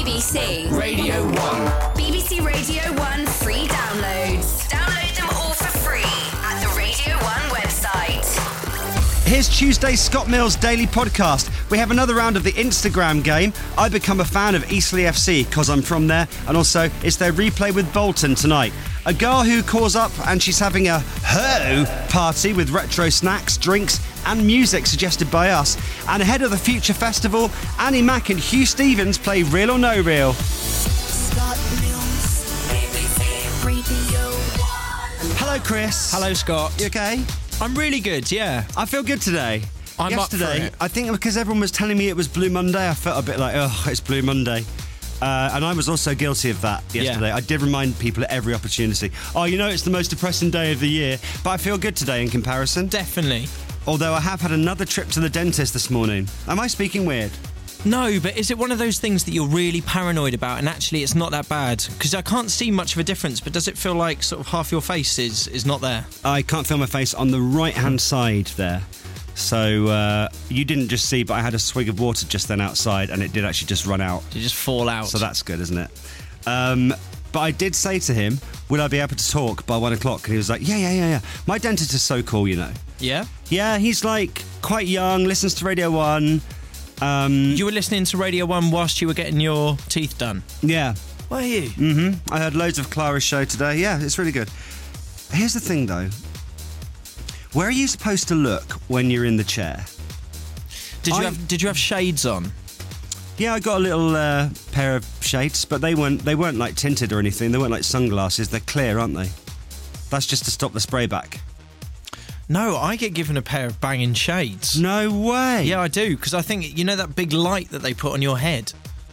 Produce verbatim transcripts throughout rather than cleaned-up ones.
B C Radio one. B B C Radio one free downloads. Download them all for free at the Radio one website. Here's Tuesday's Scott Mills Daily Podcast. We have another round of the Instagram game. I become a fan of Eastleigh F C because I'm from there, and also it's their replay with Bolton tonight. A girl who calls up and she's having a ho party with retro snacks, drinks and music suggested by us. And ahead of the Future Festival, Annie Mac and Hugh Stevens play Real or No Real. Scott Mills, B B C Radio one. Hello, Chris. Hello, Scott. You okay? I'm really good, yeah. I feel good today. I'm Yesterday, up for it. I think because everyone was telling me it was Blue Monday, I felt a bit like, oh, it's Blue Monday. Uh, and I was also guilty of that yesterday. Yeah. I did remind people at every opportunity, oh, you know, it's the most depressing day of the year. But I feel good today in comparison. Definitely. Although I have had another trip to the dentist this morning. Am I speaking weird? No, but is it one of those things that you're really paranoid about and actually it's not that bad? Because I can't see much of a difference, but does it feel like sort of half your face is, is not there? I can't feel my face on the right-hand side there. So uh, you didn't just see, but I had a swig of water just then outside and it did actually just run out. Did it just fall out? So that's good, isn't it? Um, but I did say to him, would I be able to talk by one o'clock? And he was like, yeah, yeah, yeah, yeah. My dentist is so cool, you know. Yeah? Yeah, he's like quite young, listens to Radio one. Um, You were listening to Radio one whilst you were getting your teeth done? yeah. Were you? Mm-hmm. I heard loads of Clara's show today. Yeah, it's really good. Here's the thing, though. Where are you supposed to look when you're in the chair? Did you I- have Did you have shades on? Yeah, I got a little uh, pair of shades, but they weren't they weren't like tinted or anything. They weren't like sunglasses. They're clear, aren't they? That's just to stop the spray back. No, I get given a pair of banging shades. No way. Yeah, I do, because I think, you know that big light that they put on your head?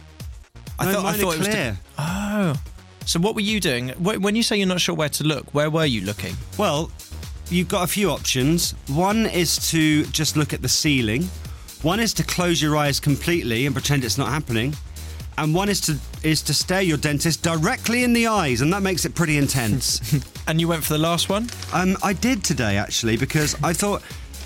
I No, thought, mine I thought are it was. clear. To, oh. So what were you doing? Wh- When you say you're not sure where to look, where were you looking? Well, you've got a few options. One is to just look at the ceiling. One is to close your eyes completely and pretend it's not happening. And one is to is to stare your dentist directly in the eyes, and that makes it pretty intense. And you went for the last one? um, I did today actually because I thought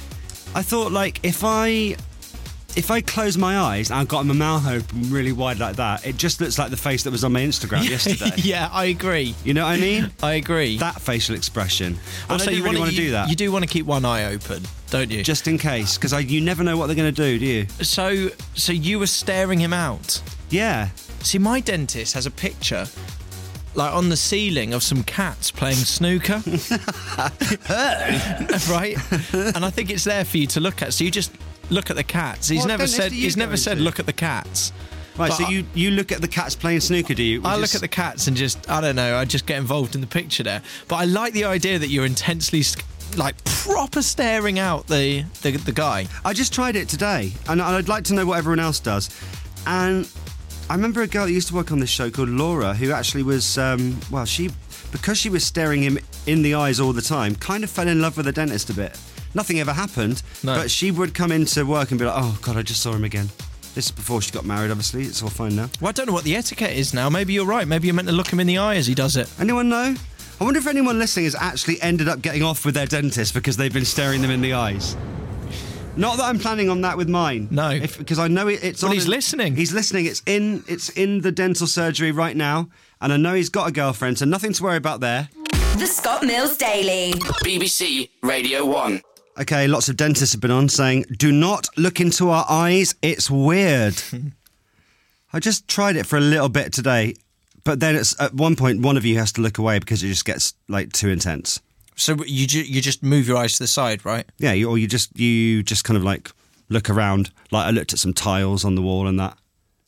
I thought like if I if I close my eyes and I've got my mouth open really wide like that, it just looks like the face that was on my Instagram yesterday. Yeah, I agree. You know what I mean? I agree. That facial expression. And Also, I didn't you really wanna- want to you- do that. You do want to keep one eye open, don't you? Just in case, because you never know what they're going to do, do you? So, so you were staring him out. Yeah. See, my dentist has a picture, like on the ceiling, of some cats playing snooker. Right? And I think it's there for you to look at. So you just look at the cats. He's What never dentist said. do you He's go never said into? look at the cats. Right, But so I- you, you look at the cats playing snooker, do you? I Which look is- at the cats and just, I don't know, I just get involved in the picture there. But I like the idea that you're intensely, st- like, proper staring out the, the, the guy. I just tried it today, and I'd like to know what everyone else does. And I remember a girl that used to work on this show called Laura, who actually was, um, well, she, because she was staring him in the eyes all the time, kind of fell in love with the dentist a bit. Nothing ever happened, No. but she would come into work and be like, oh, God, I just saw him again. This is before she got married, obviously. It's all fine now. Well, I don't know what the etiquette is now. Maybe you're right. Maybe you're meant to look him in the eye as he does it. Anyone know? I wonder if anyone listening has actually ended up getting off with their dentist because they've been staring them in the eyes. Not that I'm planning on that with mine. No. If, because I know it, it's Well, on... he's listening. He's listening. It's in It's in the dental surgery right now, and I know he's got a girlfriend, so nothing to worry about there. The Scott Mills Daily. B B C Radio one. Okay, lots of dentists have been on saying, do not look into our eyes, it's weird. I just tried it for a little bit today, but then it's at one point, one of you has to look away because it just gets, like, too intense. So you ju- you just move your eyes to the side, right? Yeah, you, or you just you just kind of like look around. Like I looked at some tiles on the wall and that.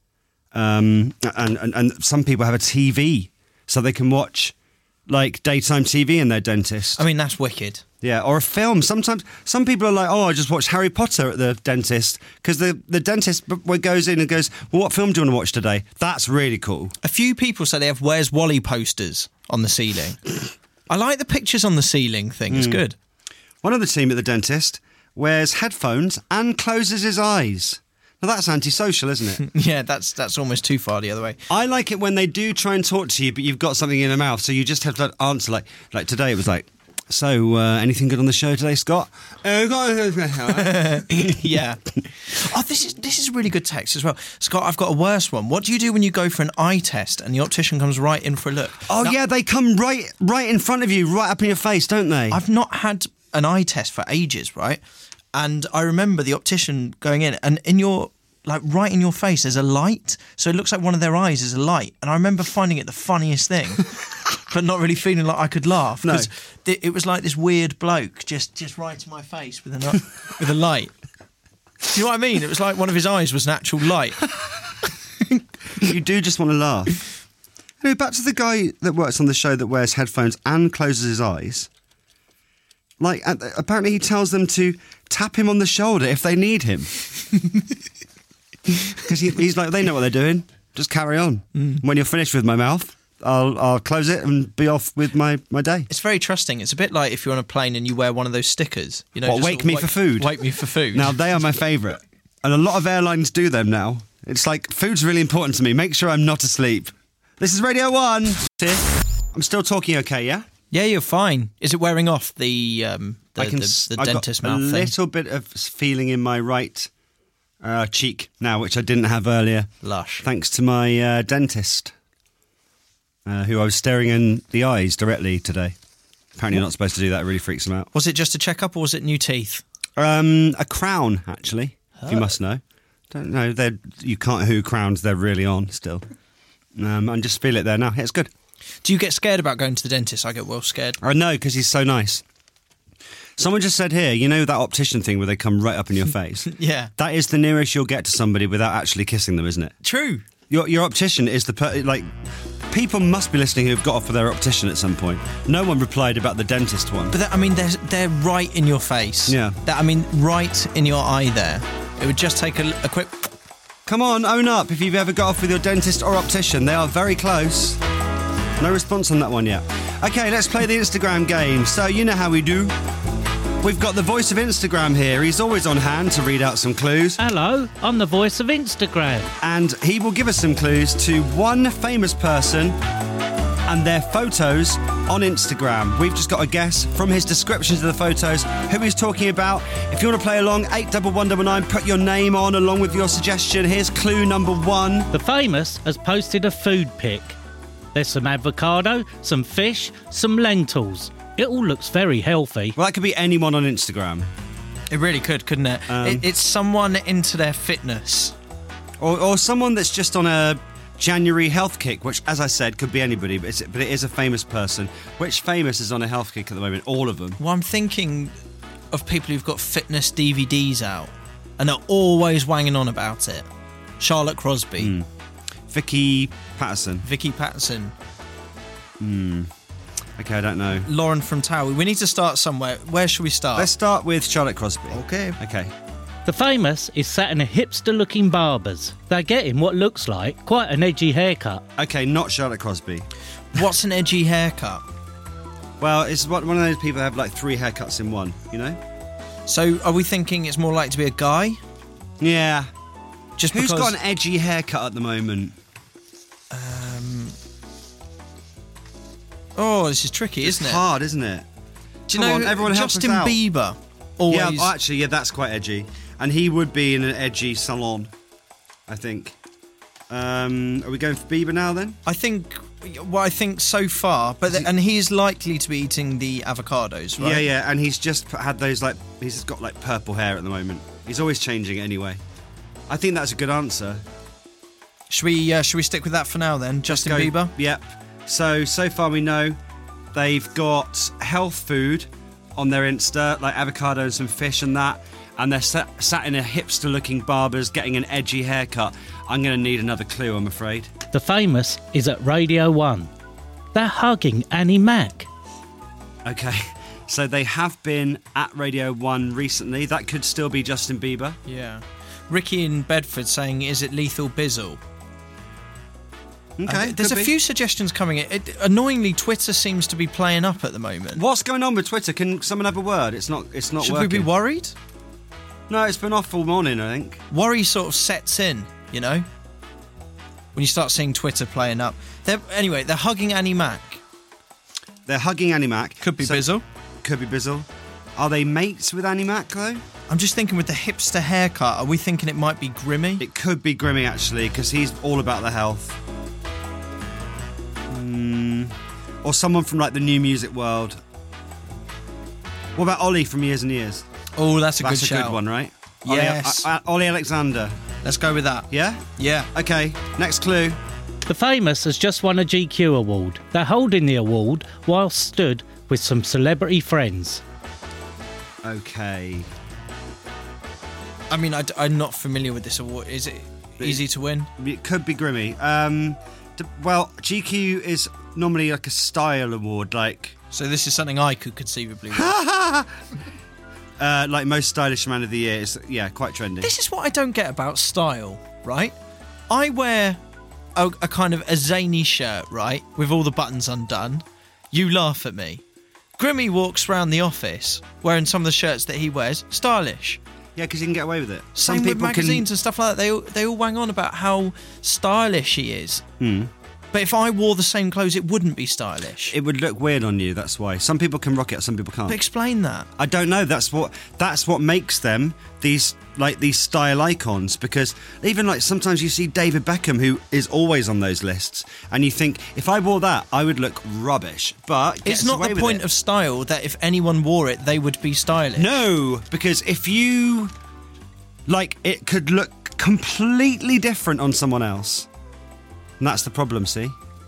Um, and, and and some people have a T V so they can watch like daytime T V in their dentist. I mean, that's wicked. Yeah, or a film. Sometimes some people are like, oh, I just watched Harry Potter at the dentist because the the dentist b- goes in and goes, well, what film do you want to watch today? That's really cool. A few people say they have Where's Wally posters on the ceiling. I like the pictures on the ceiling thing. It's good. One of the team at the dentist wears headphones and closes his eyes. Now that's antisocial, isn't it? Yeah, that's that's almost too far the other way. I like it when they do try and talk to you, but you've got something in your mouth, so you just have to answer like like today. It was like, So, uh, anything good on the show today, Scott? Uh, Yeah. Oh, this is this is a really good text as well. Scott, I've got a worse one. What do you do when you go for an eye test and the optician comes right in for a look? Oh, Now, yeah, they come right right in front of you, right up in your face, don't they? I've not had an eye test for ages, right? And I remember the optician going in, and in your, like, right in your face, there's a light. So it looks like one of their eyes is a light. And I remember finding it the funniest thing, but not really feeling like I could laugh. No. Because it was like this weird bloke just, just right in my face with a, with a light. Do you know what I mean? It was like one of his eyes was an actual light. You do just want to laugh. Anyway, back to the guy that works on the show that wears headphones and closes his eyes. Like, uh, apparently he tells them to tap him on the shoulder if they need him. Because he, he's like, they know what they're doing. Just carry on. Mm. When you're finished with my mouth, I'll I'll close it and be off with my, my day. It's very trusting. It's a bit like if you're on a plane and you wear one of those stickers. You know, What, just wake sort of me wake- for food? Wake me for food. Now, they are my favourite. And a lot of airlines do them now. It's like, food's really important to me. Make sure I'm not asleep. This is Radio one. I'm still talking okay, yeah? Yeah, you're fine. Is it wearing off the um, the, I can, the, s- the I've dentist got a mouth thing? little bit of feeling in my right uh, cheek now, which I didn't have earlier. Lush. Thanks to my uh, dentist, uh, who I was staring in the eyes directly today. Apparently you're not supposed to do that. It really freaks him out. Was it just a checkup or was it new teeth? Um, a crown, actually, if you must know. Don't know. They're, you can't who crowns they're really on still. Um, and just feel it there now. It's good. Do you get scared about going to the dentist? I get well scared. I know, because he's so nice. Someone just said here, you know that optician thing where they come right up in your face? Yeah. That is the nearest you'll get to somebody without actually kissing them, isn't it? True. Your your optician is the... Per- like, people must be listening who've got off for their optician at some point. No one replied about the dentist one. But that, I mean, they're, they're right in your face. Yeah. That, I mean, right in your eye there. It would just take a, a quick... Come on, own up if you've ever got off with your dentist or optician. They are very close. No response on that one yet. Okay, let's play the Instagram game. So, you know how we do. We've got the voice of Instagram here. He's always on hand to read out some clues. Hello, I'm the voice of Instagram. And he will give us some clues to one famous person and their photos on Instagram. We've just got to guess from his descriptions of the photos who he's talking about. If you want to play along, eight one one nine nine, put your name on along with your suggestion. Here's clue number one. The famous has posted a food pic. There's some avocado, some fish, some lentils. It all looks very healthy. Well, that could be anyone on Instagram. It really could, couldn't it? Um, it it's someone into their fitness. Or, or someone that's just on a January health kick, which, as I said, could be anybody, but, it's, but it is a famous person. Which famous is on a health kick at the moment? All of them. Well, I'm thinking of people who've got fitness D V Ds out and are always wanging on about it. Charlotte Crosby. Mm. Vicky Patterson. Vicky Patterson. Hmm. Okay, I don't know. Lauren from Towie. We need to start somewhere. Where should we start? Let's start with Charlotte Crosby. Okay. Okay. The famous is sat in a hipster-looking barber's. They're getting what looks like quite an edgy haircut. Okay, not Charlotte Crosby. What's an edgy haircut? Well, it's one one of those people that have like three haircuts in one, you know? So are we thinking it's more likely to be a guy? Yeah. Just Who's because... got an edgy haircut at the moment? Um... Oh, this is tricky, It's isn't it? hard, isn't it? Do you Come know on, everyone help us Justin out. Bieber? Always... Yeah, oh, actually, yeah, that's quite edgy. And he would be in an edgy salon, I think. Um, are we going for Bieber now, then? I think... Well, I think so far, but the, and he's likely to be eating the avocados, right? Yeah, yeah, and he's just p- had those, like, he's got, like, purple hair at the moment. He's always changing it anyway. I think that's a good answer. Should we, uh, should we stick with that for now, then? Justin Go- Bieber? Yep. So, so far we know they've got health food on their Insta, like avocado and some fish and that, and they're sat, sat in a hipster-looking barber's getting an edgy haircut. I'm going to need another clue, I'm afraid. The famous is at Radio one. They're hugging Annie Mac. Okay, so they have been at Radio one recently. That could still be Justin Bieber. Yeah. Ricky in Bedford saying, is it Lethal Bizzle? Okay, Uh, there's a could be. few suggestions coming in. It, annoyingly, Twitter seems to be playing up at the moment. What's going on with Twitter? Can someone have a word? It's not. It's not Should working. we be worried? No, it's been off all morning, I think. Worry sort of sets in, you know? When you start seeing Twitter playing up. They're, anyway, they're hugging Annie Mac. They're hugging Annie Mac. Could be So- Bizzle. could be Bizzle. Are they mates with Annie Mac, though? I'm just thinking with the hipster haircut, are we thinking it might be Grimmy? It could be Grimmy, actually, because he's all about the health. Mm, or someone from, like, the new music world. What about Ollie from Years and Years? Oh, that's a That's good a shout. good one, right? Yes. Ollie, uh, uh, Ollie Alexander. Let's go with that. Yeah? Yeah. Okay, next clue. The Famous has just won a G Q award. They're holding the award while stood with some celebrity friends. Okay. I mean, I, am not familiar with this award. Is it easy to win? It could be Grimmy. Um, d- well, G Q is normally like a style award, like So this is something I could conceivably win. uh, like most stylish man of the year. It's, yeah, quite trendy. This is what I don't get about style, right? I wear a, a kind of a zany shirt, right, with all the buttons undone. You laugh at me. Grimmy walks around the office wearing some of the shirts that he wears, stylish. Yeah, because you can get away with it. Same Some with people magazines can. and stuff like that. They all, they all wang on about how stylish he is. Hmm. But if I wore the same clothes, it wouldn't be stylish. It would look weird on you. That's why some people can rock it, some people can't. But explain that. I don't know. That's what that's what makes them these like these style icons. Because even like sometimes you see David Beckham, who is always on those lists, and you think if I wore that, I would look rubbish. But It's gets not away the with point it. of style that if anyone wore it, they would be stylish. No, because if you like, it could look completely different on someone else, and that's the problem. See.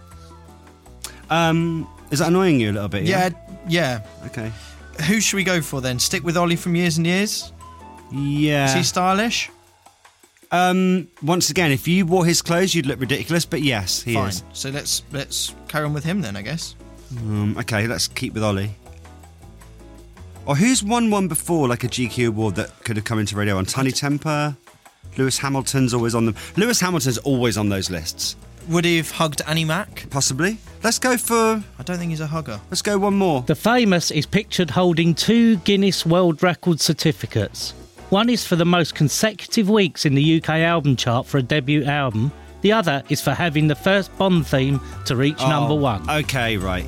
Um, is that annoying you a little bit? Yeah, yeah. Okay. Who should we go for then? Stick with Ollie from Years and Years? Yeah. Is he stylish? Um, once again, if you wore his clothes, you'd look ridiculous. But yes, he Fine. is. So let's let's carry on with him then, I guess. Um, okay, let's keep with Ollie. Or who's won one before, like a G Q award that could have come into Radio One? Tiny Temper. Lewis Hamilton's always on them. Lewis Hamilton's always on those lists. Would he have hugged Annie Mac? Possibly. Let's go for. I don't think he's a hugger. Let's go one more. The Famous is pictured holding two Guinness World Record certificates. One is for the most consecutive weeks in the U K album chart for a debut album. The other is for having the first Bond theme to reach Oh, number one. Okay, right.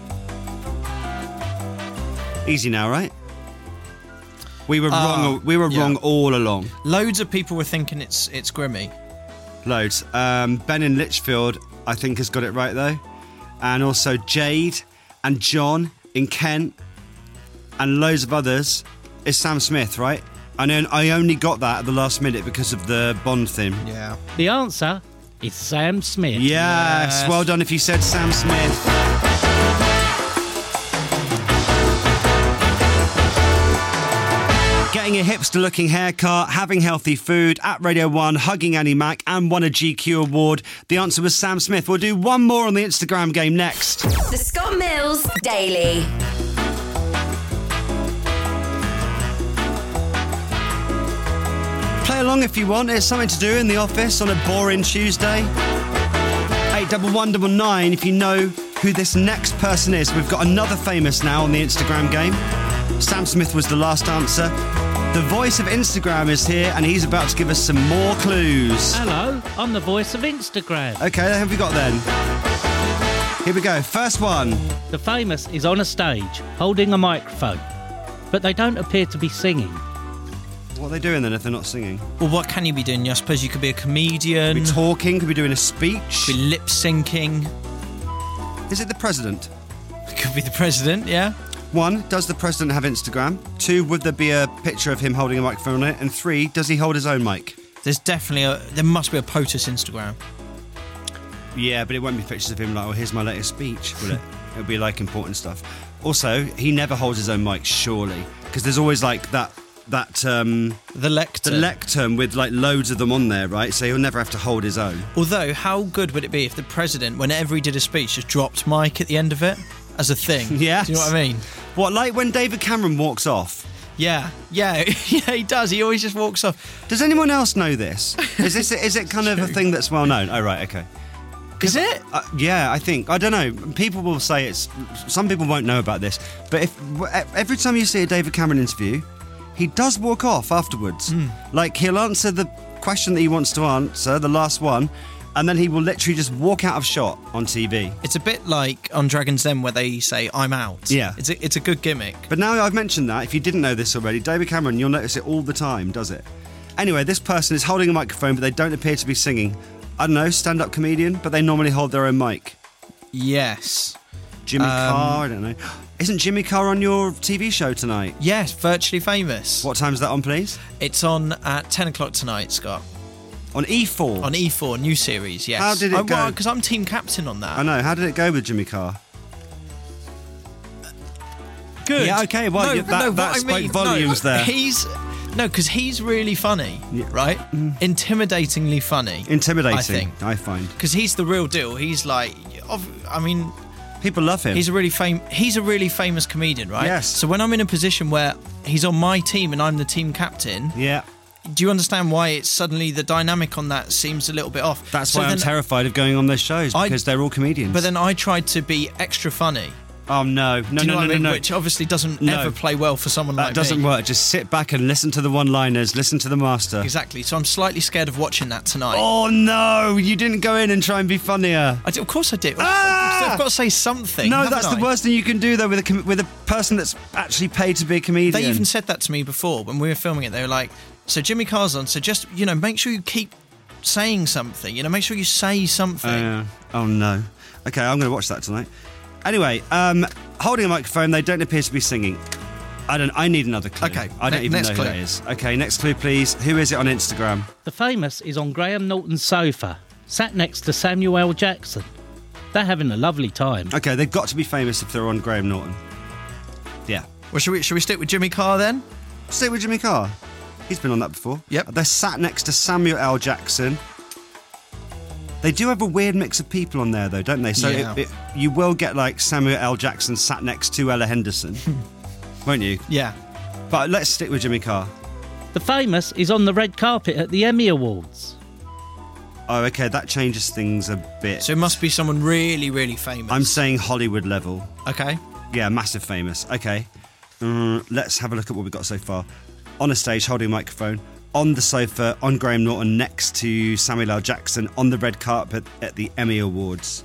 Easy now, right? We were Uh, wrong. We were yeah. wrong all along. Loads of people were thinking it's it's Grimmy. Loads. Um, Ben in Lichfield, I think, has got it right though, and also Jade and John in Kent, and loads of others. Is Sam Smith, right? I know. I only got that at the last minute because of the Bond theme. Yeah. The answer is Sam Smith. Yes, Yes. well done if you said Sam Smith. Getting a hipster-looking haircut, having healthy food, at Radio one, hugging Annie Mac, and won a G Q award. The answer was Sam Smith. We'll do one more on the Instagram game next. The Scott Mills Daily. Play along if you want. It's something to do in the office on a boring Tuesday. eight one one nine nine if you know who this next person is. We've got another famous now on the Instagram game. Sam Smith was the last answer. The voice of Instagram is here and he's about to give us some more clues. Hello, I'm the voice of Instagram. Okay, what have we got then? Here we go. First one. The Famous is on a stage holding a microphone, but they don't appear to be singing. What are they doing then if they're not singing? Well, what can you be doing? I suppose you could be a comedian. Could be talking, could be doing a speech. Could be lip syncing. Is it the president? Could be the president, yeah. One, does the president have Instagram? Two, would there be a picture of him holding a microphone on it? And three, does he hold his own mic? There's definitely a. There must be a POTUS Instagram. Yeah, but it won't be pictures of him like, oh, here's my latest speech, will it? It'll be like important stuff. Also, he never holds his own mic, surely. Because there's always like that, that, um, The lectern. the lectern with like loads of them on there, right? So he'll never have to hold his own. Although, how good would it be if the president, whenever he did a speech, just dropped mic at the end of it as a thing? Yes. Do you know what I mean? What, like when David Cameron walks off? Yeah, yeah, yeah. He does. He always just walks off. Does anyone else know this? Is this is it kind of a thing that's well known? Oh, right, okay. Is it? Uh, yeah, I think. I don't know. People will say it's... Some people won't know about this. But if every time you see a David Cameron interview, he does walk off afterwards. Mm. Like, he'll answer the question that he wants to answer, the last one, and then he will literally just walk out of shot on T V. It's a bit like on Dragon's Den where they say, I'm out. Yeah. It's a, it's a good gimmick. But now I've mentioned that, if you didn't know this already, David Cameron, you'll notice it all the time, does it? Anyway, this person is holding a microphone, but they don't appear to be singing. I don't know, stand-up comedian, but they normally hold their own mic. Yes. Jimmy Um, Carr, I don't know. Isn't Jimmy Carr on your T V show tonight? Yes, Virtually Famous. What time's that on, please? It's on at ten o'clock tonight, Scott. On E four? On E four, new series, yes. How did it I, go? Because I'm team captain on that. I know, how did it go with Jimmy Carr? Good. Yeah, okay, well, no, yeah, that- no, that what I spoke mean, volumes no, there. He's... No, because he's really funny, right? Intimidatingly funny. Intimidating, I think. I find. Because he's the real deal. He's like... of- I mean... People love him. He's a really fam- He's a really famous comedian, right? Yes. So when I'm in a position where he's on my team and I'm the team captain, Yeah. do you understand why it's suddenly the dynamic on that seems a little bit off? That's So why I'm then- terrified of going on those shows, I- because they're all comedians. But then I tried to be extra funny. Oh, no. No, Do you no, know no, what I no, mean? no. Which obviously doesn't No. ever play well for someone That like doesn't me. work. Just sit back and listen to the one-liners, listen to the master. Exactly. So I'm slightly scared of watching that tonight. Oh, no. You didn't go in and try and be funnier. I did, of course I did. Ah! I've got to say something. No, haven't that's I? the worst thing you can do, though, with a com- with a person that's actually paid to be a comedian. They even said that to me before when we were filming it. They were like, so Jimmy Carr's on, so just, you know, make sure you keep saying something. You know, make sure you say something. Oh, yeah. Oh, no. Okay, I'm going to watch that tonight. Anyway, um, holding a microphone, they don't appear to be singing. I don't. I need another clue. Okay, I don't ne- even next know clue. who that is. Okay, next clue, please. Who is it on Instagram? The famous is on Graham Norton's sofa, sat next to Samuel L. Jackson. They're having a lovely time. Okay, they've got to be famous if they're on Graham Norton. Yeah. Well, should we, should we stick with Jimmy Carr then? Stay with Jimmy Carr. He's been on that before. Yep. They're sat next to Samuel L. Jackson. They do have a weird mix of people on there, though, don't they? So Yeah. it, it, you will get, like, Samuel L. Jackson sat next to Ella Henderson, won't you? Yeah. But let's stick with Jimmy Carr. The famous is on the red carpet at the Emmy Awards. Oh, okay, that changes things a bit. So it must be someone really, really famous. I'm saying Hollywood level. Okay. Yeah, massive famous. Okay. Mm, let's have a look at what we've got so far. On a stage, holding a microphone. On the sofa, on Graham Norton, next to Samuel L. Jackson, on the red carpet at the Emmy Awards.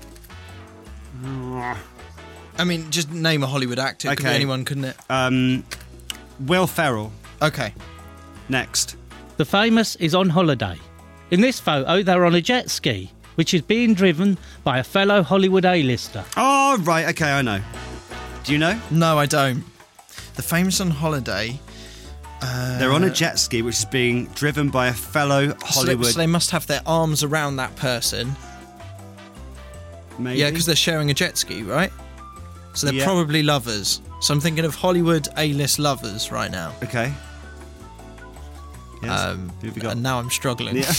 I mean, just name a Hollywood actor. It could be Okay. anyone, couldn't it? Um, Will Ferrell, Okay. next. The famous is on holiday. In this photo, they're on a jet ski, which is being driven by a fellow Hollywood A-lister. Oh, right, okay, I know. Do you know? No, I don't. The famous on holiday. They're on a jet ski, which is being driven by a fellow So they, Hollywood... so they must have their arms around that person. maybe? Yeah, because they're sharing a jet ski, right? So they're Yeah. probably lovers. So I'm thinking of Hollywood A-list lovers right now. Okay. Yes. Um, Who have we got? And now I'm struggling. Yeah.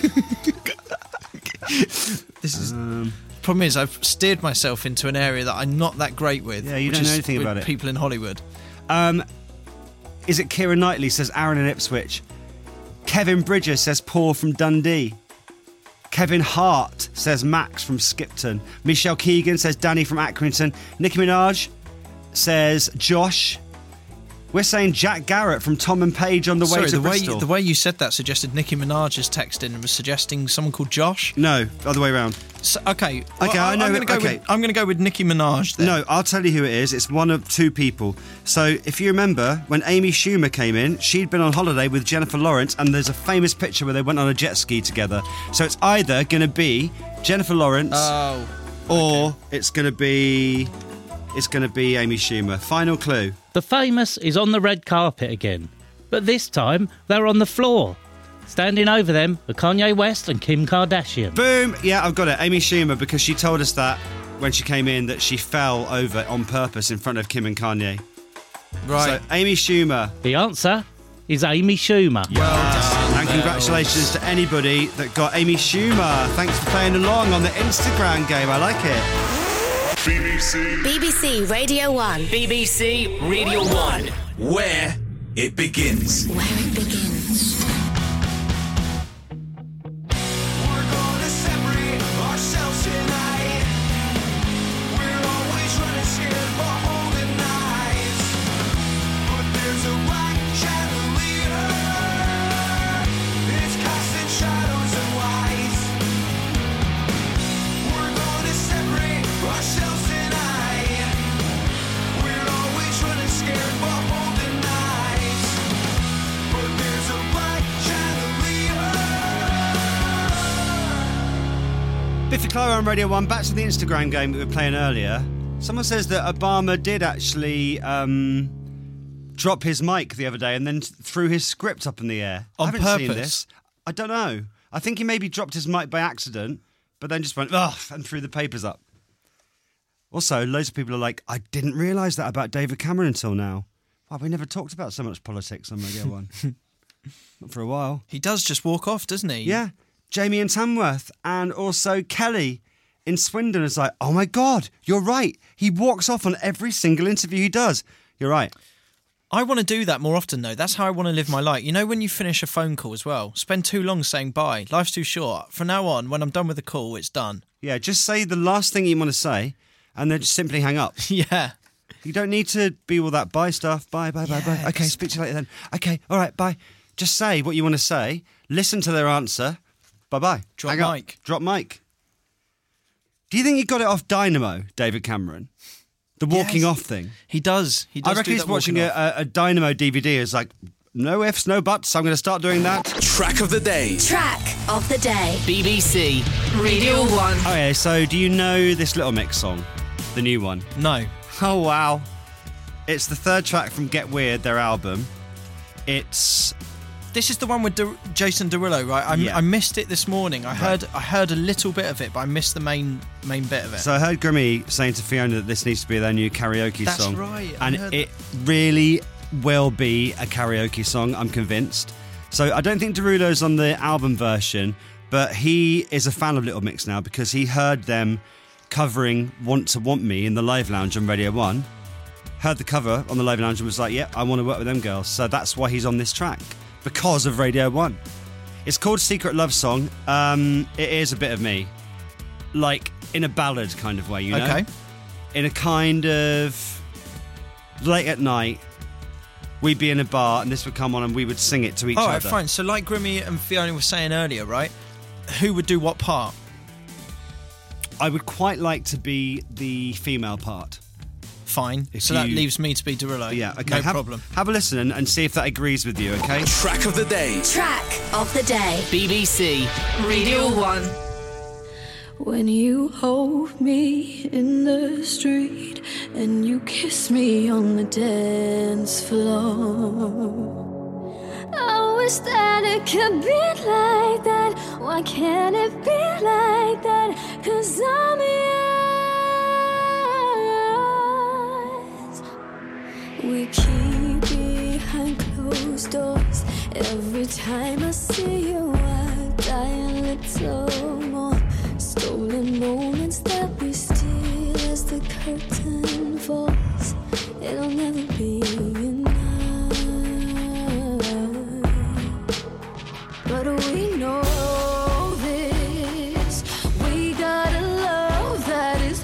This is Um, problem is I've steered myself into an area that I'm not that great with. Yeah, you which don't know is anything with about it. People in Hollywood. Um, is it Keira Knightley, says Aaron in Ipswich. Kevin Bridges, says Paul from Dundee. Kevin Hart, says Max from Skipton. Michelle Keegan, says Danny from Accrington. Nicki Minaj, says Josh. We're saying Jack Garrett from Tom and Paige on the way Sorry, to the way Bristol. the way you said that suggested Nicki Minaj has texted and was suggesting someone called Josh. No, other way around. So, okay, well, Okay, I know- I'm going to go okay. with I'm going to go with Nicki Minaj then. No, I'll tell you who it is. It's one of two people. So, if you remember, when Amy Schumer came in, she'd been on holiday with Jennifer Lawrence, and there's a famous picture where they went on a jet ski together. So, it's either going to be Jennifer Lawrence Oh, or it's going to be it's going to be Amy Schumer. Final clue. The famous is on the red carpet again, but this time they're on the floor. Standing over them are Kanye West and Kim Kardashian. Boom! Yeah, I've got it. Amy Schumer, because she told us that when she came in that she fell over on purpose in front of Kim and Kanye. right. So, Amy Schumer. The answer is Amy Schumer. And congratulations to anybody that got Amy Schumer. Thanks for playing along on the Instagram game. I like it. B B C. B B C Radio one. B B C Radio one. Where it begins. Where it begins. We're gonna separate ourselves tonight. We're always running scared but holding knives. But there's a white chandelier. It's casting shadows and lights. to Clara on Radio one. Back to the Instagram game that we were playing earlier. Someone says that Obama did actually um, drop his mic the other day and then threw his script up in the air. On I haven't seen purpose? this. I don't know. I think he maybe dropped his mic by accident, but then just went, ugh, and threw the papers up. Also, loads of people are like, I didn't realise that about David Cameron until now. Wow, we never talked about so much politics on Radio one. Not for a while. He does just walk off, doesn't he? Yeah. Jamie in Tamworth and also Kelly in Swindon is like, oh my God, you're right. He walks off on every single interview he does. You're right. I want to do that more often, though. That's how I want to live my life. You know, when you finish a phone call as well, spend too long saying bye. Life's too short. From now on, when I'm done with the call, it's done. Yeah, just say the last thing you want to say and then just simply hang up. Yeah. You don't need to be all that bye stuff. Bye, bye, bye, Yeah, bye. Okay, speak to you later then. Okay, all right, bye. Just say what you want to say. Listen to their answer. Bye-bye. Drop Hang up. mic. Drop mic. Do you think he got it off Dynamo, David Cameron? The walking Yes. off thing? He does. He does I reckon do he's that watching walking a, off. a, a Dynamo D V D. It's like, no ifs, no buts. I'm going to start doing that. Track of the day. Track of the day. B B C. Radio one. Okay, so do you know this Little Mix song? The new one? No. Oh, wow. It's the third track from Get Weird, their album. It's... This is the one with De- Jason Derulo, right? I, Yeah. I missed it this morning. I heard I heard a little bit of it, but I missed the main main bit of it. So I heard Grimmy saying to Fiona that this needs to be their new karaoke That's song. right, I And heard it really will be a karaoke song, I'm convinced. So I don't think Derulo's on the album version, but he is a fan of Little Mix now because he heard them covering Want to Want Me in the Live Lounge on Radio one. Heard the cover on the Live Lounge and was like, yeah, I want to work with them girls. So that's why he's on this track, because of Radio one. It's called Secret Love Song. Um, it is a bit of me. Like, in a ballad kind of way, you know? Okay. In a kind of... Late at night, we'd be in a bar and this would come on and we would sing it to each All other. right, fine. So like Grimmy and Fiona were saying earlier, right? Who would do what part? I would quite like to be the female part. Fine. If so that you- leaves me to be Derulo. Yeah, okay. No have, problem. Have a listen and, and see if that agrees with you, okay? Track of the day. Track of the day. B B C. Radio one. When you hold me in the street and you kiss me on the dance floor, I wish that it could be like that. Why can't it be like that? 'Cause I'm yours. We keep behind closed doors. Every time I see you, I die a little more. Stolen moments that we steal as the curtain falls. It'll never be enough. But we know this. We got a love that is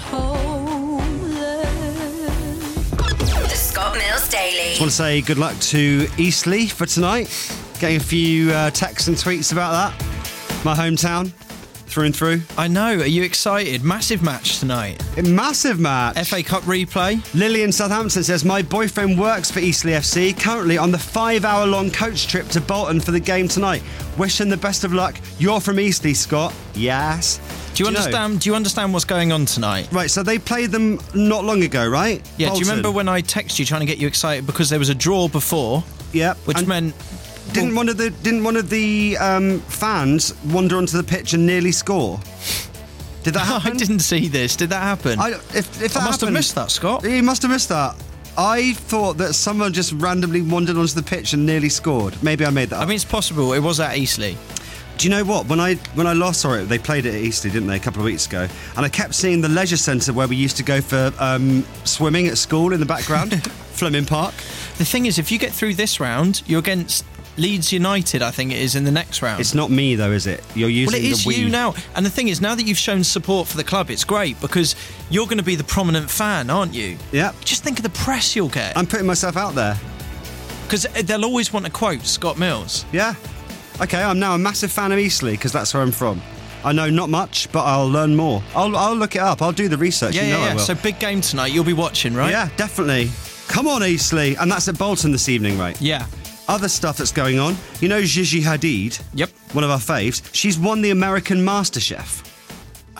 homeless. The Scott Mills Daily. Just want to say good luck to Eastleigh for tonight. Getting a few uh, texts and tweets about that. My hometown, through and through. I know. Are you excited? Massive match tonight. A massive match. F A Cup replay. Lily in Southampton says, my boyfriend works for Eastleigh F C, currently on the five-hour-long coach trip to Bolton for the game tonight. Wish him the best of luck. You're from Eastleigh, Scott. Yes. Do you know- understand? Do you understand what's going on tonight? Right, so they played them not long ago, right? Yeah. Do you Bolton. remember when I texted you trying to get you excited because there was a draw before, Yep. which and meant didn't one of the didn't one of the um, fans wander onto the pitch and nearly score? Did that I happen? didn't see this. Did that happen? I, if, if that I must have happened- missed that, Scott. You must have missed that. I thought that someone just randomly wandered onto the pitch and nearly scored. Maybe I made that up. I mean, it's possible. It was at Eastleigh. Do you know what? When I when I last saw it, they played it at Eastleigh, didn't they, a couple of weeks ago? And I kept seeing the leisure centre where we used to go for um, swimming at school in the background, Fleming Park. The thing is, if you get through this round, you're against Leeds United, I think it is, in the next round. It's not me though, is it? You're using well, it is the we. you now. And the thing is, now that you've shown support for the club, it's great because you're going to be the prominent fan, aren't you? Yeah. Just think of the press you'll get. I'm putting myself out there. Because they'll always want to quote Scott Mills. Yeah. Okay, I'm now a massive fan of Eastleigh because that's where I'm from. I know not much, but I'll learn more. I'll I'll look it up. I'll do the research. Yeah, you know yeah, I yeah. will. So big game tonight. You'll be watching, right? Yeah, definitely. Come on, Eastleigh. And that's at Bolton this evening, right? Yeah. Other stuff that's going on. You know Gigi Hadid? Yep. One of our faves. She's won the American MasterChef.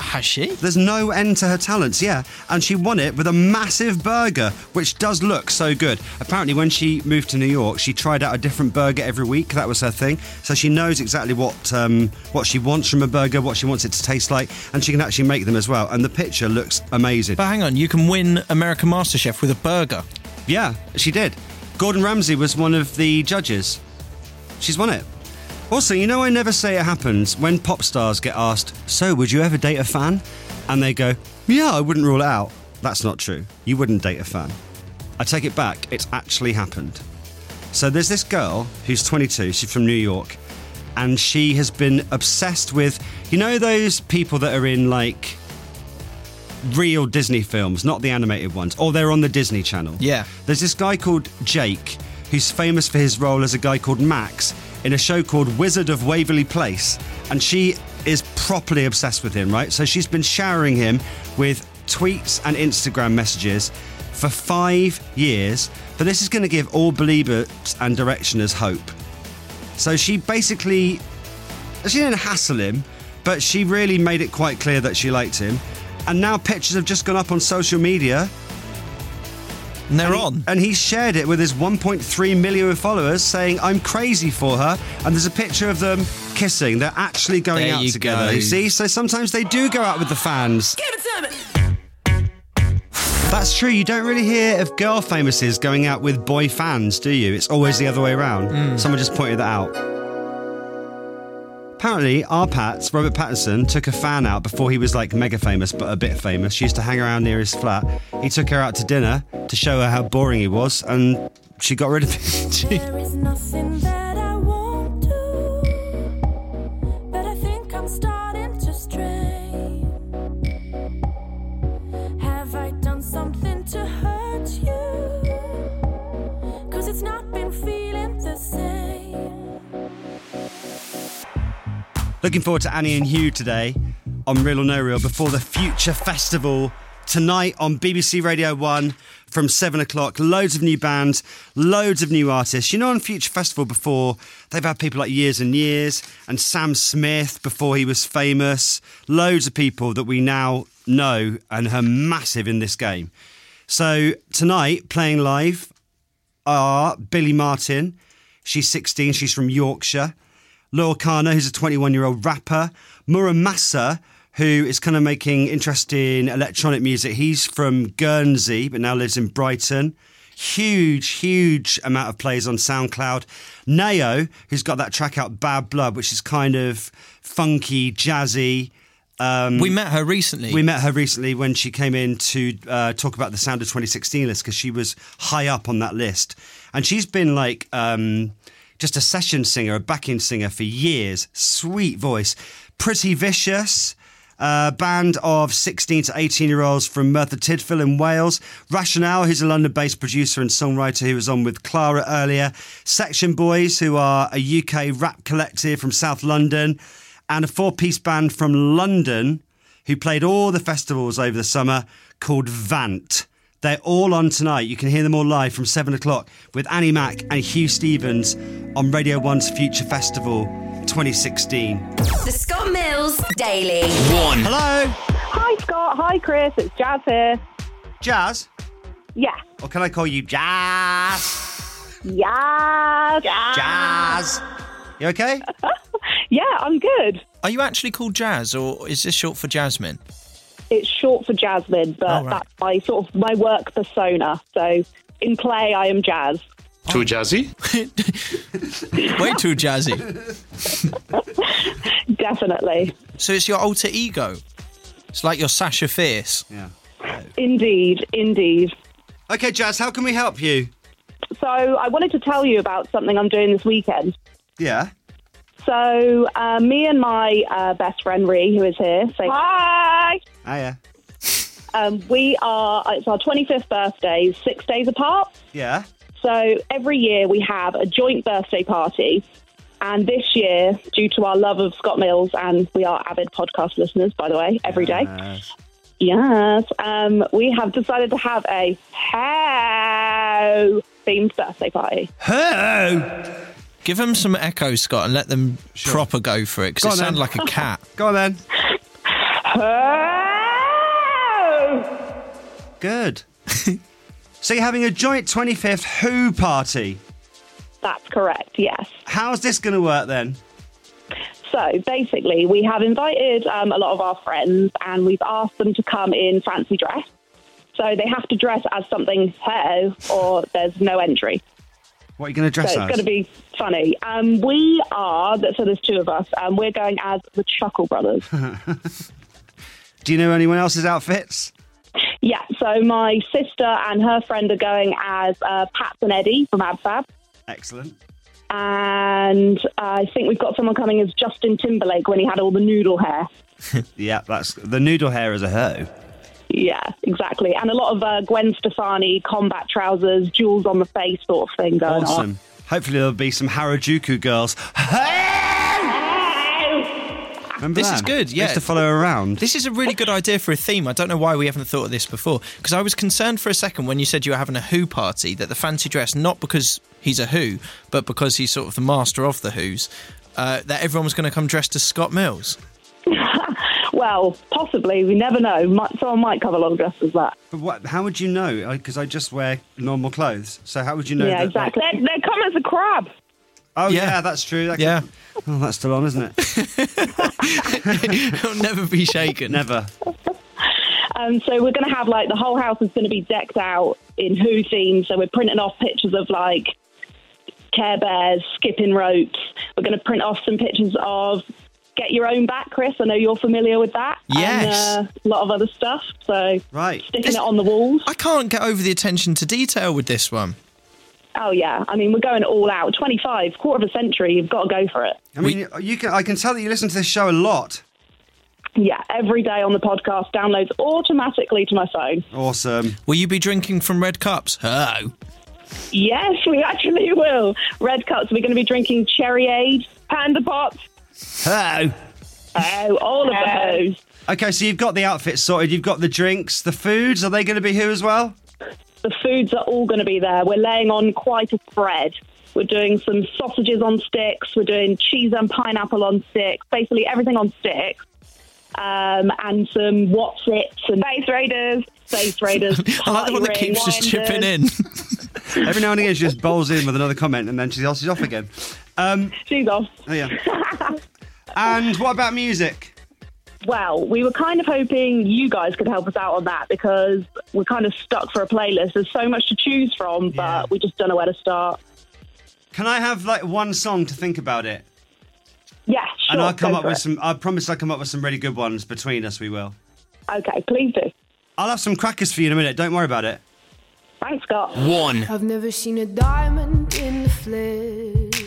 Has she? There's no end to her talents, yeah. And she won it with a massive burger, which does look so good. Apparently, when she moved to New York, she tried out a different burger every week. That was her thing. So she knows exactly what um, what she wants from a burger, what she wants it to taste like, and she can actually make them as well. And the picture looks amazing. But hang on, you can win American MasterChef with a burger. Yeah, she did. Gordon Ramsay was one of the judges. She's won it. Also, you know, I never say it happens when pop stars get asked, so would you ever date a fan? And they go, yeah, I wouldn't rule it out. That's not true. You wouldn't date a fan. I take it back. It's actually happened. So there's this girl who's twenty-two. She's from New York. And she has been obsessed with, you know, those people that are in, like, real Disney films, not the animated ones, or they're on the Disney Channel. Yeah. There's this guy called Jake, who's famous for his role as a guy called Max in a show called Wizard of Waverly Place. And she is properly obsessed with him, right? So she's been showering him with tweets and Instagram messages for five years. But this is going to give all believers and directioners hope. So she basically, she didn't hassle him, but she really made it quite clear that she liked him. And now pictures have just gone up on social media. And they're and he, on. And he shared it with his one point three million followers saying, I'm crazy for her. And there's a picture of them kissing. They're actually going There out you together. go. You see? So sometimes they do go out with the fans. Give it to me. That's true. You don't really hear of girl famouses going out with boy fans, do you? It's always the other way around. Mm. Someone just pointed that out. Apparently, our Pats, Robert Pattinson, took a fan out before he was like mega famous, but a bit famous. She used to hang around near his flat. He took her out to dinner to show her how boring he was, and she got rid of him. There is nothing that I won't do, but I think I'm starting to stray. Have I done something to hurt you? 'Cause it's not been feeling the same. Looking forward to Annie and Hugh today on Real or No Real before the Future Festival tonight on B B C Radio one from seven o'clock. Loads of new bands, loads of new artists. You know, on Future Festival before, they've had people like Years and Years and Sam Smith before he was famous. Loads of people that we now know and are massive in this game. So tonight, playing live are Billy Martin. She's sixteen, she's from Yorkshire. Laurel Kana, who's a twenty-one-year-old rapper. Muramasa, who is kind of making interesting electronic music. He's from Guernsey, but now lives in Brighton. Huge, huge amount of plays on SoundCloud. Nao, who's got that track out, Bad Blood, which is kind of funky, jazzy. Um, we met her recently. We met her recently when she came in to uh, talk about the Sound of twenty sixteen list, because she was high up on that list. And she's been like... Um, just a session singer, a backing singer for years. Sweet voice. Pretty Vicious, a band of sixteen to eighteen-year-olds from Merthyr Tydfil in Wales. Rationale, who's a London-based producer and songwriter who was on with Clara earlier. Section Boys, who are a U K rap collective from South London. And a four-piece band from London who played all the festivals over the summer called Vant. They're all on tonight. You can hear them all live from seven o'clock with Annie Mac and Hugh Stevens on Radio one's Future Festival twenty sixteen. The Scott Mills Daily. One. Hello? Hi, Scott. Hi, Chris. It's Jazz here. Jazz? Yeah. Or can I call you Jazz? Yeah. Jazz? You okay? Yeah, I'm good. Are you actually called Jazz, or is this short for Jasmine? It's short for Jasmine, but Oh, right. that's my sort of my work persona. So in play, I am Jazz. Too jazzy? Way too jazzy. Definitely. So it's your alter ego. It's like your Sasha Fierce. Yeah. Indeed, indeed. Okay, Jazz, how can we help you? So I wanted to tell you about something I'm doing this weekend. Yeah. So uh, me and my uh, best friend Ree, who is here, say hi. Oh, yeah. Um, we are, it's our twenty-fifth birthdays, six days apart. Yeah. So every year we have a joint birthday party. And this year, due to our love of Scott Mills, and we are avid podcast listeners, by the way, every day. Yes. Yes. Um, we have decided to have a Ho-themed birthday party. Ho! Give them some echo, Scott, and let them Sure. proper go for it, because Go it on sounds then. like a cat. Go on then. Ho! Good. So you're having a joint twenty-fifth Who party. That's correct, yes. How's this going to work then? So basically, we have invited um, a lot of our friends and we've asked them to come in fancy dress. So they have to dress as something ho or there's no entry. What are you going to dress so as? It's going to be funny. Um, we are, so there's two of us, um, we're going as the Chuckle Brothers. Do you know anyone else's outfits? Yeah, so my sister and her friend are going as uh, Pat and Eddie from Ab Fab. Excellent. And I think we've got someone coming as Justin Timberlake when he had all the noodle hair. Yeah, that's the noodle hair as a hoe. Yeah, exactly. And a lot of uh, Gwen Stefani combat trousers, jewels on the face sort of thing going Awesome. on. Hopefully there'll be some Harajuku girls. Remember This that? is good, yeah. Just to follow her around. This is a really good idea for a theme. I don't know why we haven't thought of this before. Because I was concerned for a second when you said you were having a Who party, that the fancy dress, not because he's a Who, but because he's sort of the master of the Who's, uh, that everyone was going to come dressed as Scott Mills. Well, possibly. We never know. Might, someone might come along dressed as that. But what, how would you know? Because I just wear normal clothes. So how would you know? Yeah, that, exactly. like- They they come as a crab. Oh, yeah, Yeah. that's true. That Yeah. could- Oh, that's still on, isn't it? It'll never be shaken. Never. Um, so we're going to have, like, the whole house is going to be decked out in Who themes. So we're printing off pictures of, like, Care Bears, skipping ropes. We're going to print off some pictures of Get Your Own Back, Chris. I know you're familiar with that. Yes. And uh, a lot of other stuff. So Right. sticking This- it on the walls. I can't get over the attention to detail with this one. Oh, yeah. I mean, we're going all out. twenty-five, quarter of a century. You've got to go for it. I mean, you can. I can tell that you listen to this show a lot. Yeah, every day on the podcast, downloads automatically to my phone. Awesome. Will you be drinking from red cups? Oh. Yes, we actually will. Red Cups, we're going to be drinking Cherryade, Panda Pop, Hello. oh, all of those. Okay, so you've got the outfits sorted. You've got the drinks, the foods. Are they going to be Who as well? The foods are all going to be there. We're laying on quite a spread. We're doing some sausages on sticks. We're doing cheese and pineapple on sticks. Basically everything on sticks. Um, and some What's-Its and Space Raiders. Space Raiders. I like the one that Pirate keeps just Winders. chipping in. Every now and again, she just bowls in with another comment, and then she's off, she's off again. Um, She's off. oh yeah. And what about music? Well, we were kind of hoping you guys could help us out on that because we're kind of stuck for a playlist. There's so much to choose from, but Yeah. we just don't know where to start. Can I have like one song to think about it? Yeah, sure. And I'll come go up for with it. some. I promise I'll come up with some really good ones between us. We will. Okay, please do. I'll have some crackers for you in a minute. Don't worry about it. Thanks, Scott. One. I've never seen a diamond in the flesh.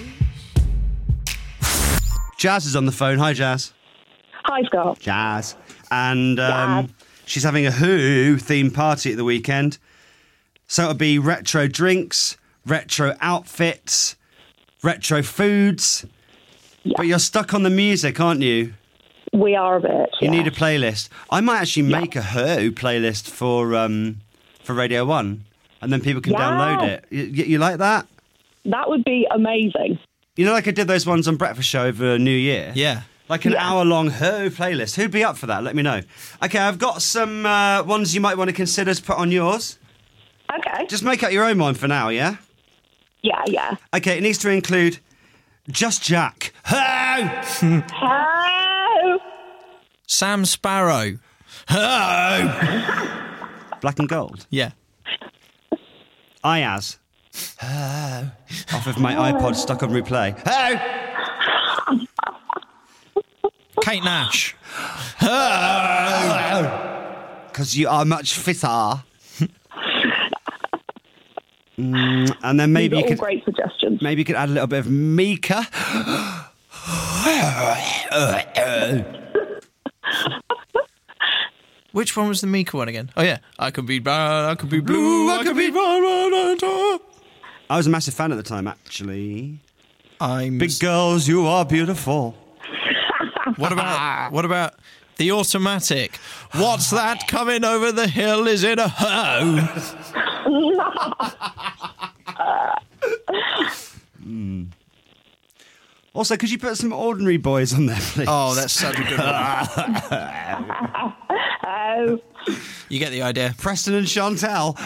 Jazz is on the phone. Hi, Jazz. Hi, Scott. Jazz. And um, Jazz. she's having a Who themed party at the weekend. So it'll be retro drinks, retro outfits, retro foods. Yeah. But you're stuck on the music, aren't you? We are a bit. You yeah. need a playlist. I might actually Yeah. make a Who playlist for um, for Radio One, and then people can Yeah. download it. You, you like that? That would be amazing. You know, like I did those ones on Breakfast Show over New Year? Yeah. Like an Yeah. hour-long Who playlist. Who'd be up for that? Let me know. Okay, I've got some uh, ones you might want to consider to put on yours. Okay. Just make up your own one for now, yeah? Yeah, yeah. Okay, it needs to include Just Jack. Who? Oh! Sam Sparrow. Oh. Black and Gold. Yeah. Iaz. Who? Off of my iPod stuck on replay. Who? Kate Nash. Because you are much fitter. Mm, and then maybe These are you all could great suggestions. maybe you could add a little bit of Mika. Which one was the Mika one again? Oh, yeah. I could be brown, I could be blue, I could be brown, brown, brown, brown. I was a massive fan at the time, actually. I'm... Big girls, you are beautiful. What about, what about the Automatic? What's that coming over the hill? Is it a hoe? mm. Also, could you put some Ordinary Boys on there, please? Oh, that's such a good one. Oh, You get the idea. Preston and Chantel.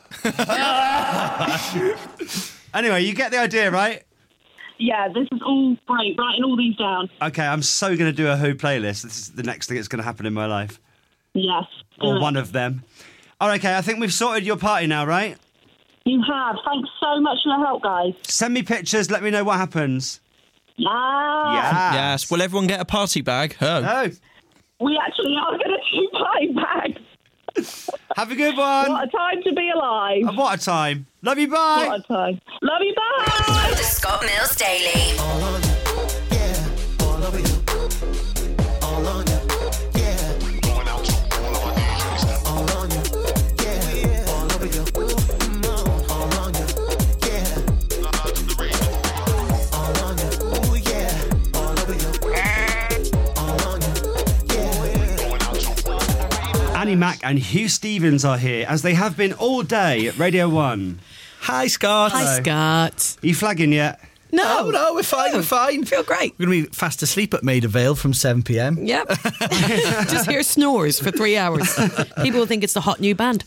Anyway, you get the idea, right? yeah, this is all great. Writing all these down. Okay, I'm so going to do a Who playlist. This is the next thing that's going to happen in my life. Yes. Or do one it. of them. All right, okay, I think we've sorted your party now, right? You have. Thanks so much for your help, guys. Send me pictures, let me know what happens. Yeah. Yeah. Yes. Will everyone get a party bag? Oh. Oh, We actually are going to do party bags. have a good one. What a time to be alive. And what a time. Love you, bye. What a time. Love you, bye. The Scott Mills Daily. Annie Mac and Hugh Stevens are here, as they have been all day at Radio one. Hi, Scott. Hello. Scott. Are you flagging yet? No, Oh, no, we're fine, we're fine. Feel great. We're going to be fast asleep at Maida Vale from seven p.m. Yep. Just hear snores for three hours. People will think it's the hot new band.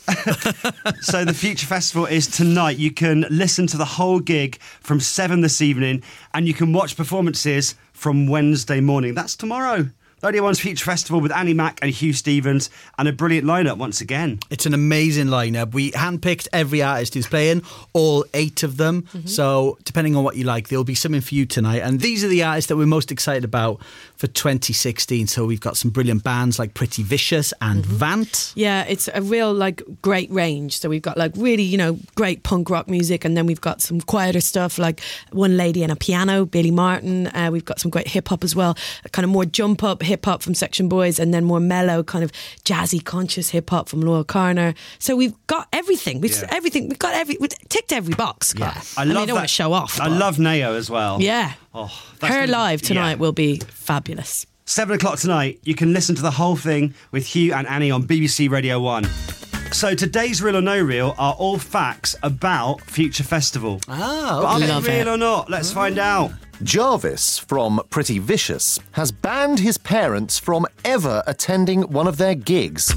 So the Future Festival is tonight. You can listen to the whole gig from seven this evening, and you can watch performances from Wednesday morning. That's tomorrow. Radio one's Future Festival with Annie Mac and Hugh Stevens, and a brilliant lineup once again. It's an amazing lineup. We handpicked every artist who's playing, all eight of them. Mm-hmm. So depending on what you like, there'll be something for you tonight. And these are the artists that we're most excited about for twenty sixteen. So we've got some brilliant bands like Pretty Vicious and mm-hmm. Vant. Yeah, it's a real like great range. So we've got like really, you know, great punk rock music, and then we've got some quieter stuff like One Lady and a Piano, Billy Martin. Uh, we've got some great hip hop as well, kind of more jump up hip hop from Section Boys, and then more mellow kind of jazzy conscious hip hop from Loyal Corner. So we've got everything. We've Yeah. everything. We've got every. We've ticked every box. Scott. Yeah. I, I mean, love I don't that. want to show off. I but- love Neo as well. Yeah. Oh, that's Her gonna be- live tonight yeah. will be fabulous. Seven o'clock tonight, you can listen to the whole thing with Hugh and Annie on B B C Radio one. So today's Real or No Real are all facts about Future Festival. Oh, But are they Love real it. or not? Let's find out. Jarvis from Pretty Vicious has banned his parents from ever attending one of their gigs.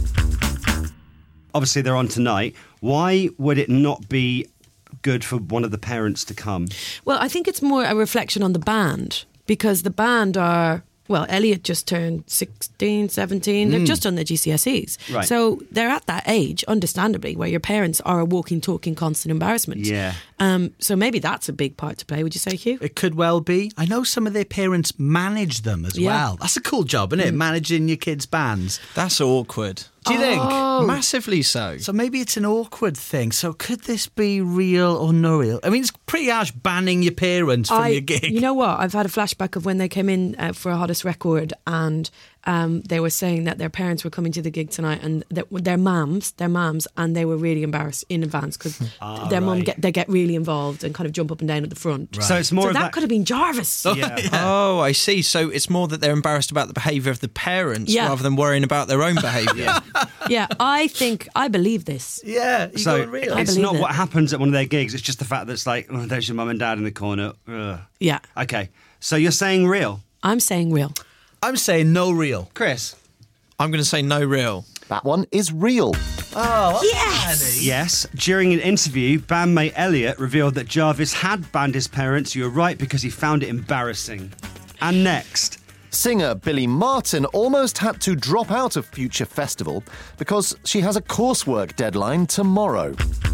Obviously, they're on tonight. Why would it not be good for one of the parents to come? Well, I think it's more a reflection on the band, because the band are, well, Elliot just turned sixteen, seventeen. They've just done their G C S Es. Right. So they're at that age, understandably, where your parents are a walking, talking, constant embarrassment. Yeah. Um, so maybe that's a big part to play, would you say, Hugh? It could well be. I know some of their parents manage them as Yeah. well. That's a cool job, isn't it? Managing your kids' bands. That's awkward. Do you think? Oh. Massively so. So maybe it's an awkward thing. So could this be real or no real? I mean, it's pretty harsh banning your parents from I, your gig. You know what? I've had a flashback of when they came in uh, for a Hottest Record, and um, they were saying that their parents were coming to the gig tonight, and that their mums, their mums, and they were really embarrassed in advance because Ah, their mum right. get they get really involved and kind of jump up and down at the front. So it's more So of that, that. could have been Jarvis. Yeah. Oh, I see. So it's more that they're embarrassed about the behaviour of the parents Yeah. rather than worrying about their own behaviour. Yeah, I think I believe this. Yeah, you So going real. I it's believe not it. what happens at one of their gigs. It's just the fact that it's like, oh, there's your mum and dad in the corner. Ugh. Yeah, Okay. So you're saying real, I'm saying real. I'm saying no real. Chris? I'm going to say no real. That one is real. Oh, Yes. Yes. During an interview, bandmate Elliot revealed that Jarvis had banned his parents. You were right, because he found it embarrassing. And next. Singer Billy Martin almost had to drop out of Future Festival because she has a coursework deadline tomorrow.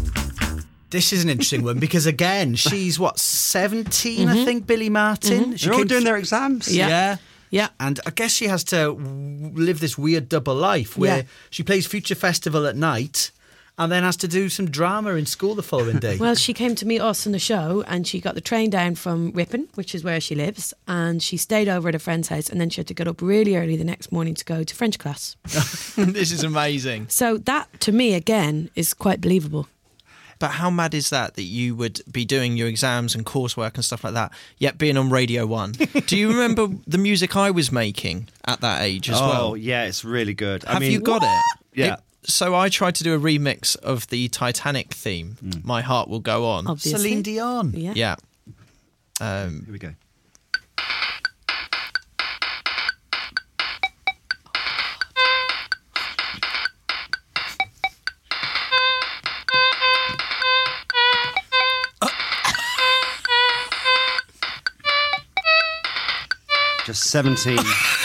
This is an interesting one because, again, she's, what, seventeen, I think, Billy Martin? She They're all came doing th- their exams. Yeah. Yeah. Yeah. And I guess she has to w- live this weird double life where Yeah. she plays Future Festival at night and then has to do some drama in school the following day. Well, she came to meet us on the show, and she got the train down from Ripon, which is where she lives, and she stayed over at a friend's house, and then she had to get up really early the next morning to go to French class. This is amazing. So that, to me, again, is quite believable. But how mad is that that you would be doing your exams and coursework and stuff like that, yet being on Radio one? Do you remember the music I was making at that age as oh, well? yeah, it's really good. I Have mean, you got it? Yeah. It- So I tried to do a remix of the Titanic theme, My Heart Will Go On. Obviously. Celine Dion. Yeah. Yeah. Um, Here we go. seventeen.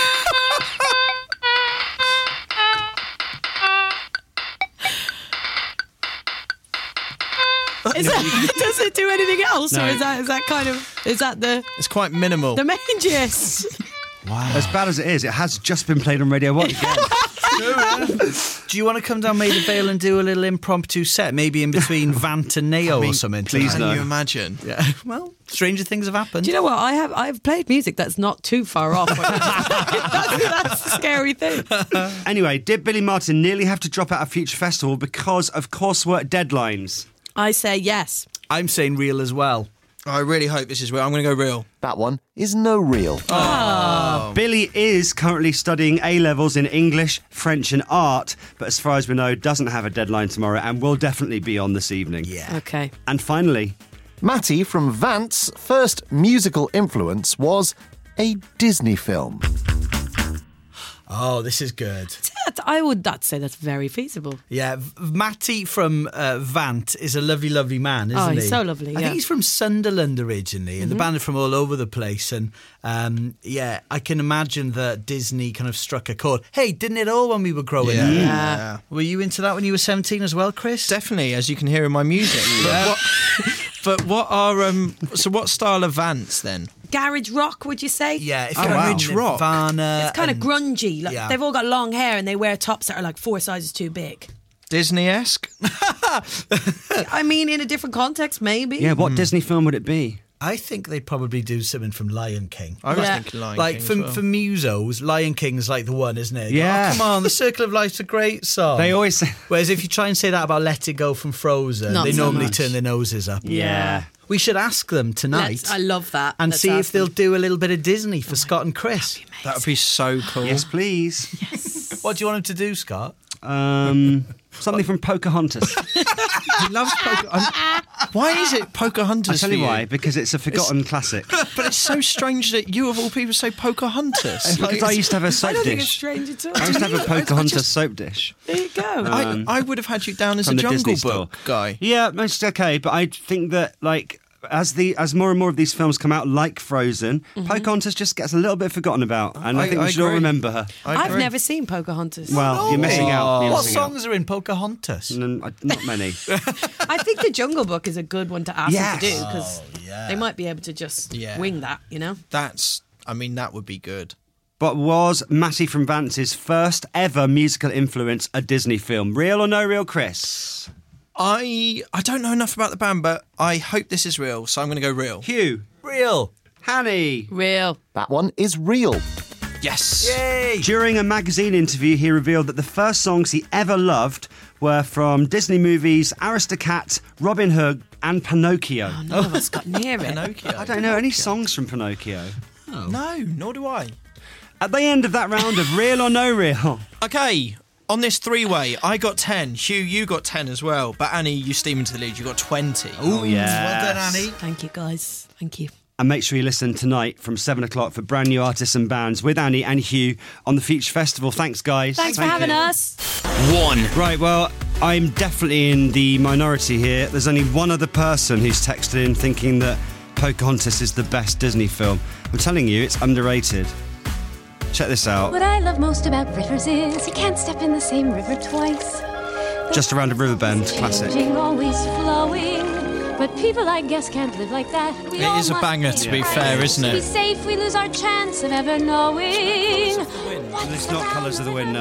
Is that, does it do anything else, No. or is that is that kind of is that the It's quite minimal. the main gist? Wow. As bad as it is, it has just been played on Radio one again. Do you want to come down Maida Vale and do a little impromptu set, maybe in between Vant and Neo I mean, or something? please tonight? no. Can you imagine? Yeah. Well, stranger things have happened. Do you know what? I have I've played music that's not too far off. that's, that's the scary thing. Anyway, did Billy Martin nearly have to drop out of Future Festival because of coursework deadlines? I say yes. I'm saying real as well. I really hope this is real. I'm going to go real. That one is no real. Billy is currently studying A-levels in English, French and art, but as far as we know, doesn't have a deadline tomorrow and will definitely be on this evening. Yeah. Okay. And finally, Matty from Vant's first musical influence was a Disney film. Oh, this is good. I would that say that's very feasible. Yeah, V- Matty from uh, Vant is a lovely, lovely man, isn't Oh, he? he's so lovely, I yeah. think he's from Sunderland originally, and the band are from all over the place. And um, yeah, I can imagine that Disney kind of struck a chord. Hey, didn't it all when we were growing Yeah. up? Yeah. Were you into that when you were seventeen as well, Chris? Definitely, as you can hear in my music. But, what, but what are um? So what style of Vans then? Garage rock, would you say? Yeah, if Oh, you're wow. into rock. Nirvana It's kind of and- grungy. Like, yeah. They've all got long hair and they wear tops that are like four sizes too big. Disney-esque? I mean, in a different context, maybe. yeah, what Disney film would it be? I think they'd probably do something from Lion King. I was Yeah. thinking Lion like King for as well. for musos, Lion King's like the one, isn't it? Yeah. Oh, come on, The Circle of Life's a great song. They always say... Whereas if you try and say that about Let It Go from Frozen, Not they so normally much. turn their noses up. Yeah. We should ask them tonight Let's- I love that. and Let's see ask if they'll them. do a little bit of Disney for Scott and Chris. That would be so cool. Yes, please. What do you want them to do, Scott? Um, something from Pocahontas. He loves Pocahontas. Why is it Pocahontas? I'll tell you for why, because it's a forgotten classic. But it's so strange that you, of all people, say Pocahontas. It's because I used to have a I soap don't think it's dish. strange at all. I used to have a Pocahontas soap dish. There you go. Um, I, I would have had you down as a from the Jungle Disney Book store. guy. Yeah, it's okay, but I think that like as the as more and more of these films come out, like Frozen, Pocahontas just gets a little bit forgotten about, and I, I- think we I should all agree. remember her. I I've agree. never seen Pocahontas. Well, you're missing out. You're What missing out. songs are in Pocahontas? N- uh, Not many. I think the Jungle Book is a good one to ask Yes. them to do because yeah. they might be able to just Yeah. wing that, you know? That's, I mean, that would be good. But was Matty from Vance's first ever musical influence a Disney film? Real or no real, Chris? I I don't know enough about the band, but I hope this is real, so I'm going to go real. Hugh. Real. Hanny. Real. That one is real. Yes. Yay! During a magazine interview, he revealed that the first songs he ever loved were from Disney movies Aristocat, Robin Hood, and Pinocchio. Oh, none of us got near it. Pinocchio. I don't know any songs from Pinocchio. No, nor do I. At the end of that round of Real or No Real, Okay, on this three-way, I got ten. Hugh, you got ten as well. But Annie, you steam into the lead. You got twenty. Oh, yes. Well done, Annie. Thank you, guys. Thank you. and make sure you listen tonight from seven o'clock for brand new artists and bands with Annie and Hugh on the Future Festival. Thanks, guys. Thanks Thank for having you. us. One. Right, well, I'm definitely in the minority here. There's only one other person who's texted in thinking that Pocahontas is the best Disney film. I'm telling you, it's underrated. Check this out. What I love most about rivers is you can't step in the same river twice. Just Around a Riverbend, classic. Changing, always flowing. But people, I guess, can't live like that. We It all is a must banger, pay to be the fair, price. isn't To be it? safe, we lose our chance of ever knowing. And it's not Colours of the Wind, no.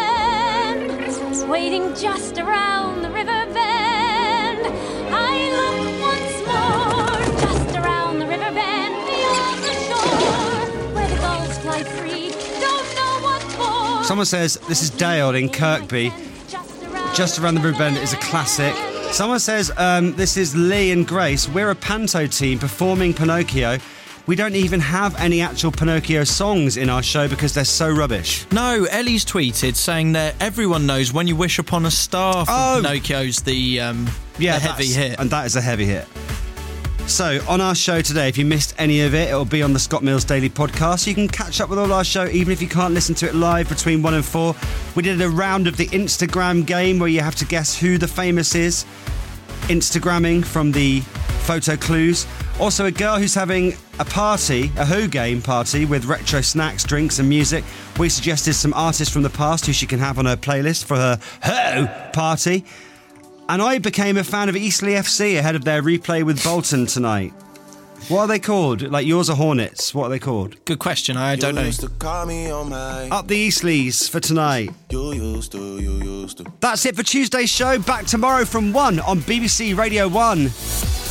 Bend, waiting just around the river bend. I look once more, just around the river bend, beyond the shore, where the gulls fly free. Don't know what for. Someone says, this is Dale in Kirkby. Just Around the Riverbend is a classic. Someone says, um, this is Lee and Grace. We're a panto team performing Pinocchio. We don't even have any actual Pinocchio songs in our show because they're so rubbish. No, Ellie's tweeted saying that everyone knows When You Wish Upon a Star from Oh. Pinocchio's the, um, Yeah, the heavy that's- hit. And that is a heavy hit. So, on our show today, if you missed any of it, it'll be on the Scott Mills Daily Podcast. You can catch up with all our show, even if you can't listen to it live between one and four. We did a round of the Instagram game where you have to guess who the famous is, Instagramming from the photo clues. Also, a girl who's having a party, a Who game party with retro snacks, drinks and music. We suggested some artists from the past who she can have on her playlist for her Who party. And I became a fan of Eastleigh F C ahead of their replay with Bolton tonight. What are they called? Like yours are Hornets. What are they called? Good question. I don't know. Up the Eastleighs for tonight. You used to, you used to. That's it for Tuesday's show. Back tomorrow from one on B B C Radio one.